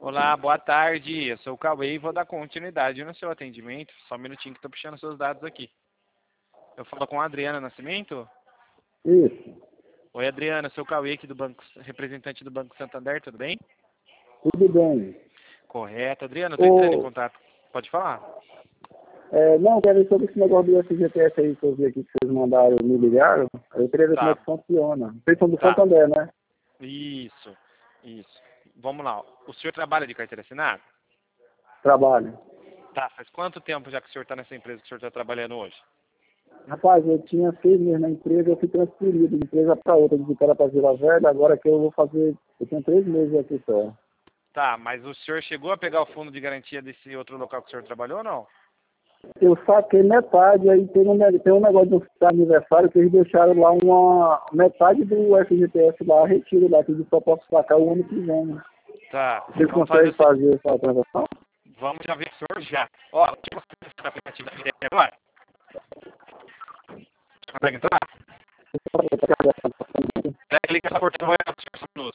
Olá, boa tarde. Eu sou o Cauê e vou dar continuidade no seu atendimento. Só um minutinho que estou puxando seus dados aqui. Eu falo com a Adriana Nascimento. Isso, Oi, Adriana. Sou o Cauê aqui do banco, representante do Banco Santander, tudo bem? tudo bem. Correto. Adriana, eu estou entrando em Ô, contato. Pode falar? não, quero ver sobre esse negócio do FGTS aí que eu vi aqui que vocês mandaram, me ligaram. Eu queria ver como é Tá, que funciona. Vocês são do tá. Santander, né? Isso, isso. Vamos lá. O senhor trabalha de carteira assinada? Trabalho. Tá. Faz quanto tempo já que o senhor está nessa empresa que o senhor está trabalhando hoje? Rapaz, eu tinha 6 meses na empresa, eu fui transferido de empresa para outra, de cara para Vila Velha, agora que eu vou fazer, eu tenho 3 meses aqui só. Tá, mas o senhor chegou a pegar o fundo de garantia desse outro local que o senhor trabalhou ou não? Eu saquei metade, aí tem um negócio do aniversário que eles deixaram lá uma metade do FGTS lá, retiro lá, que eu só posso sacar o ano que vem. Né? Tá. Vocês Vamos fazer conseguem o seguinte. fazer essa transação? Vamos já ver o senhor já. Ó, deixa eu mostrar o aplicativo da Mirelle agora. Consegue entrar? Daí clica essa porta no senhor minutos.